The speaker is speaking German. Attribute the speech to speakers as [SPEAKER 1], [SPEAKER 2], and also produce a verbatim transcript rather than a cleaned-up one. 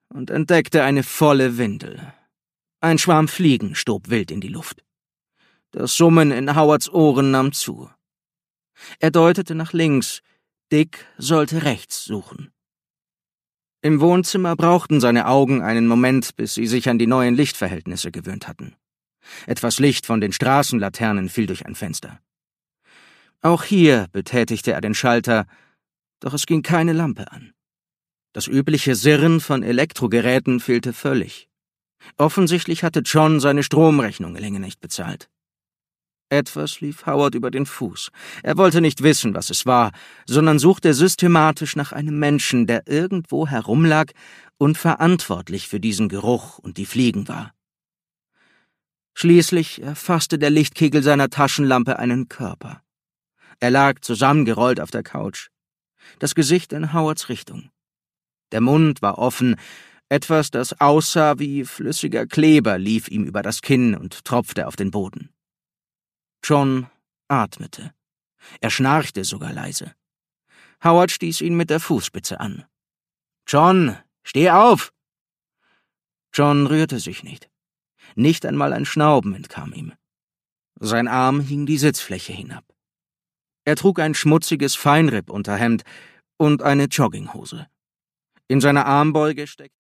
[SPEAKER 1] und entdeckte eine volle Windel. Ein Schwarm Fliegen stob wild in die Luft. Das Summen in Howards Ohren nahm zu. Er deutete nach links, Dick sollte rechts suchen. Im Wohnzimmer brauchten seine Augen einen Moment, bis sie sich an die neuen Lichtverhältnisse gewöhnt hatten. Etwas Licht von den Straßenlaternen fiel durch ein Fenster. Auch hier betätigte er den Schalter, doch es ging keine Lampe an. Das übliche Sirren von Elektrogeräten fehlte völlig. Offensichtlich hatte John seine Stromrechnung länger nicht bezahlt. Etwas lief Howard über den Fuß. Er wollte nicht wissen, was es war, sondern suchte systematisch nach einem Menschen, der irgendwo herumlag und verantwortlich für diesen Geruch und die Fliegen war. Schließlich erfasste der Lichtkegel seiner Taschenlampe einen Körper. Er lag zusammengerollt auf der Couch, das Gesicht in Howards Richtung. Der Mund war offen, etwas, das aussah wie flüssiger Kleber, lief ihm über das Kinn und tropfte auf den Boden. John atmete. Er schnarchte sogar leise. Howard stieß ihn mit der Fußspitze an. »John, steh auf!« John rührte sich nicht. Nicht einmal ein Schnauben entkam ihm. Sein Arm hing die Sitzfläche hinab. Er trug ein schmutziges Feinripp-Unterhemd und eine Jogginghose. In seiner Armbeuge steckte